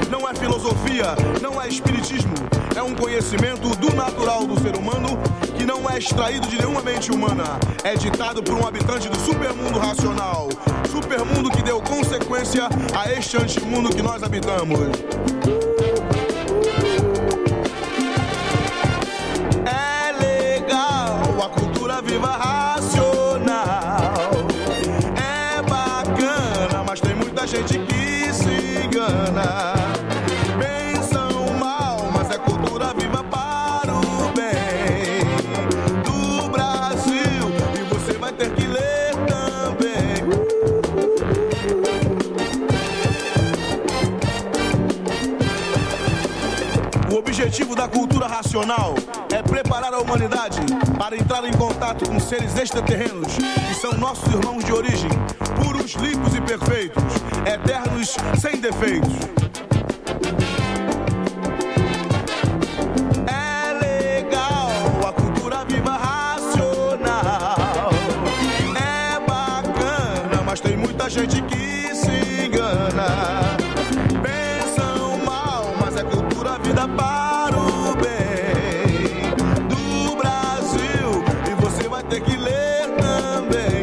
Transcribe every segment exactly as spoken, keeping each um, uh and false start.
não é filosofia, não é espiritismo. É um conhecimento do natural do ser humano que não é extraído de nenhuma mente humana. É ditado por um habitante do supermundo racional. Supermundo que deu consequência a este antimundo que nós habitamos. É legal a cultura viva racional. É bacana, mas tem muita gente que se engana. Pensam mal, mas é cultura viva para o bem do Brasil. E você vai ter que ler também. O objetivo da cultura racional é preparar a humanidade para entrar em contato com seres extraterrenos, que são nossos irmãos de origem, puros, limpos e perfeitos, eternos, sem defeitos. É legal a cultura viva racional. É bacana, mas tem muita gente que se engana. Pensam mal, mas é cultura vida para o bem do Brasil. E você vai ter que ler também.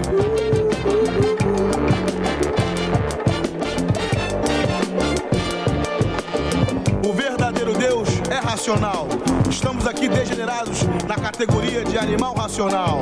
O verdadeiro Deus é racional. Estamos aqui degenerados na categoria de animal racional.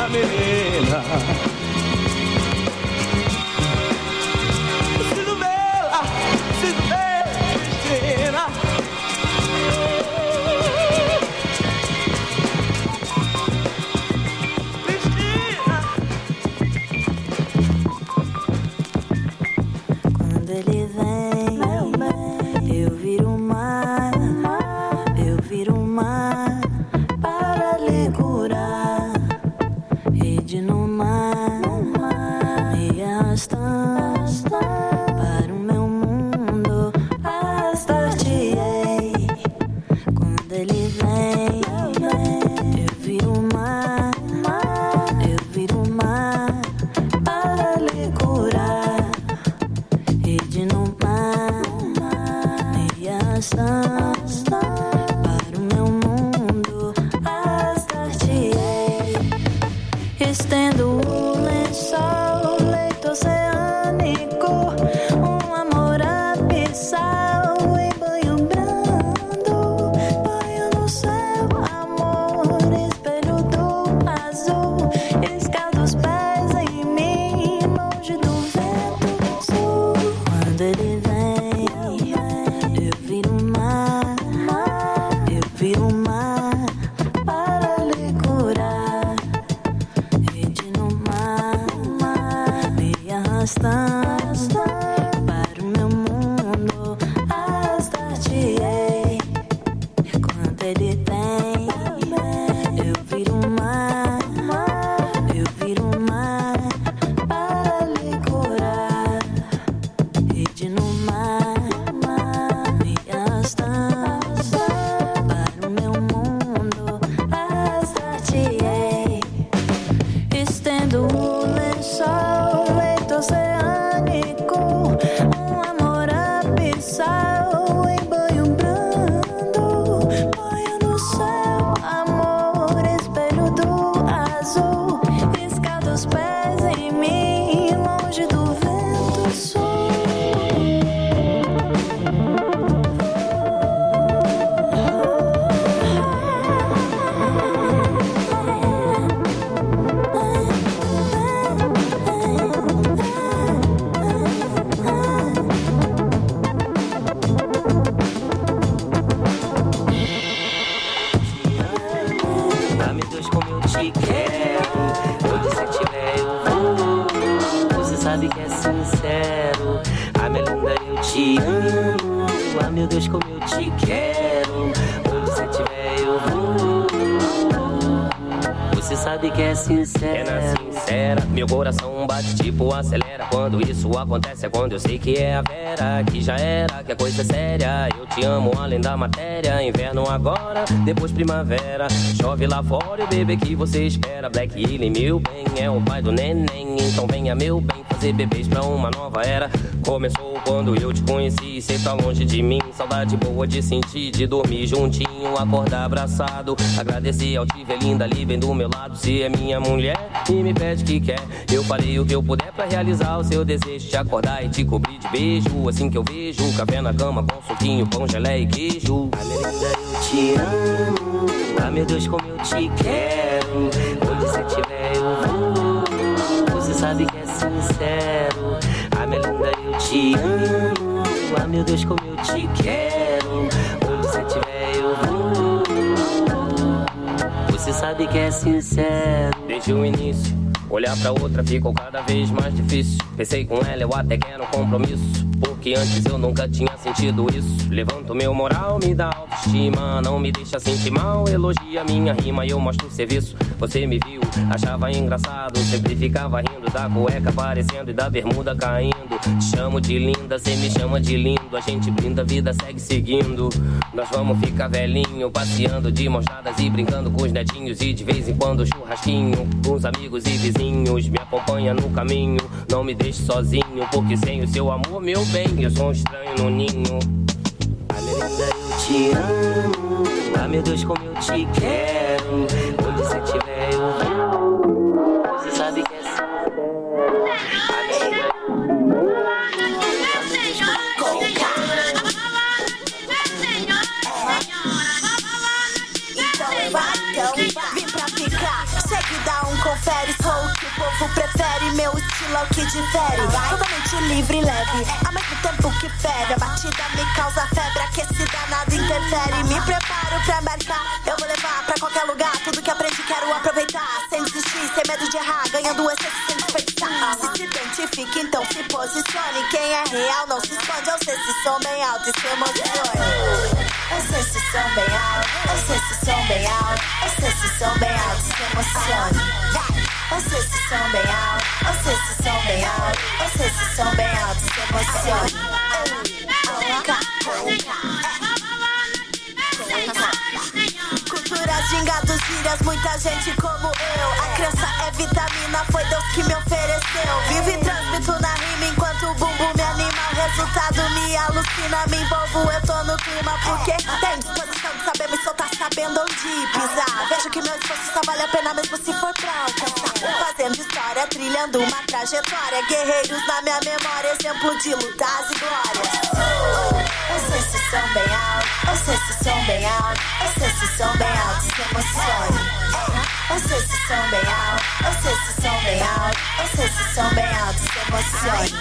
minha menina. Preciso vê-la, preciso ver Cristina. Cristina. Quando ele vem, eu viro mar, eu viro mar para lhe curar. Rede no mar, me arrastando para o meu mundo, arrastar-te-ei. Quando ele vem, eu viro mar, eu viro mar para lhe curar. Rede no mar, me arrastando para o meu mundo, arrastar-te-ei. Estendo o lençol, leito oceânico, um amor abissal em banho brando, banho no céu, amor, espelho do azul, escalda os pés em mim, longe do vento sul. Quando ele vem, eu viro mar, eu viro mar para lhe curar. Rede no mar, me arrastando para o meu mundo, arrastar-te-ei. Quando ele vem, eu viro mar, eu viro mar para lhe curar. Rede no mar, me arrastando para o meu mundo, arrastar-te-ei. Estendo o lençol, leito oceânico, um amor abissal em banho brando, banho no céu, amor, espelho do azul, escalda os pés em mim, longe do vento sul. Ah, meu Deus, como eu te quero. Onde você estiver eu vou. Você sabe que é sincero. Ah, minha linda, eu te amo. Ah, meu Deus, como eu te quero. Onde você estiver eu vou. Você sabe que é sincero. É na sincera, meu coração bate tipo acelera. Quando isso acontece é quando eu sei que é a Vera, que já era, que a coisa é séria. Eu te amo além da matéria. Inverno agora, depois primavera. Chove lá fora e o bebê que você espera. Black Alien, meu bem, é o pai do neném. Então venha, meu bem, fazer bebês pra uma nova era. Começou quando eu te conheci, cê tá longe de mim. Saudade boa de sentir, de dormir juntinho, acordar abraçado. Agradecer ao te ver linda ali bem do meu lado. Se é minha mulher e me pede que quer, eu farei o que eu puder pra realizar o seu desejo. Te acordar e te cobrir de beijo, assim que eu vejo. Café na cama com suquinho, pão, gelé e queijo. Ah, minha linda, eu te amo. Ah, meu Deus, como eu te quero. Onde você estiver eu vou. Você sabe que é sincero. Ah, minha linda, eu te amo. Ah, meu Deus, como eu te quero. Onde você estiver eu vou. Você sabe que é sincero. Desde o início, olhar pra outra ficou cada vez mais difícil. Pensei com ela, eu até quero um compromisso, porque antes eu nunca tinha sentido isso. Levanta o meu moral, me dá autoestima, não me deixa sentir mal. Elogia minha rima e eu mostro o serviço. Você me viu, achava engraçado, sempre ficava rindo da cueca aparecendo e da bermuda caindo. Te chamo de linda, cê me chama de lindo. A gente brinda, a vida segue seguindo. Nós vamos ficar velhinho, passeando de mãos dadas e brincando com os netinhos. E de vez em quando churrasquinho, com os amigos e vizinhos. Me acompanha no caminho, não me deixe sozinho, porque sem o seu amor, meu bem, eu sou um estranho no ninho. Ah, minha linda, eu te amo. Ah, meu Deus, como eu te quero. Onde você estiver eu vou. Você sabe que é assim. Ah, minha linda, então vai, então vai. Vim pra ficar, segue, dá um confere. confere. Sou o que o povo prefere, meu estilo é o que difere. Totalmente livre e leve, ao mesmo tempo que fere. A batida me causa febre, aquecida nada interfere. Me preparo pra embarcar, eu vou levar pra qualquer lugar. Tudo que aprendi quero aproveitar, sem desistir, sem medo de errar, ganhando essência sem desperdiçar. Se se identifique, então se posicione. Quem é real não se esconde, eu sei se som bem alto e se emocione. Eu sei se som bem alto, eu sei se som bem alto, eu sei se som bem alto e se emocione. Eu sei se som bem alto, eu sei se som bem alto, eu sei se som bem alto e se emocione. Culturas, gingados, gírias, muita gente como eu. A criança é vitamina, foi Deus que me ofereceu. Vivo e transmito na rima enquanto o bumbum me anima. O resultado me alucina, me envolvo, eu tô no clima. Porque tem disposição de saber me soltar, sabendo onde pisar. Vejo que meu esforço só vale a pena mesmo se for pra alcançar. Fazendo história, trilhando uma trajetória. Guerreiros na minha memória, exemplo de lutas e glórias. Eu sei se som bem alto, eu sei se som bem alto, eu sei se som bem alto, se emocione. Eu sei se som bem alto, eu sei se som bem alto, eu sei se som bem alto, se emocione.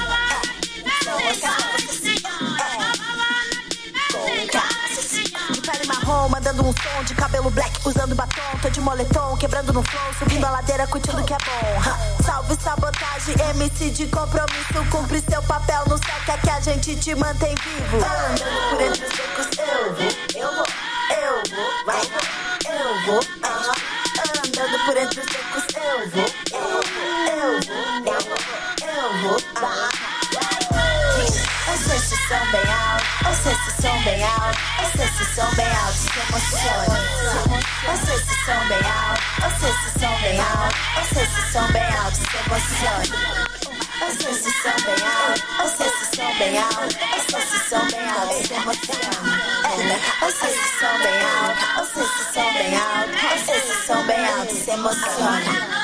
De pele marrom, mandando um som, de cabelo black, usando batom, tô de moletom, quebrando no flow, subindo a ladeira, curtindo que é bom. Salve sabotagem, M C de compromisso, cumpre seu papel no céu, que é que a gente te mantém vivo. Andando por entre os becos, eu vou, eu vou, eu vou, vai, eu vou, uh-huh. Andando por entre os becos, eu vou, eu vou, eu vou, eu vou, uh-huh. Eu sei se som bem alto, eu sei se som bem alto, eu sei se som bem alto, se emocione. Eu sei se som bem alto, eu sei se som bem alto, eu sei se som bem alto, se emocione. Eu sei se som bem alto, eu sei se som bem alto, eu sei se som bem alto, se emocione. Eu sei se som bem alto, eu sei se som bem alto, eu sei se som bem alto, se emocione.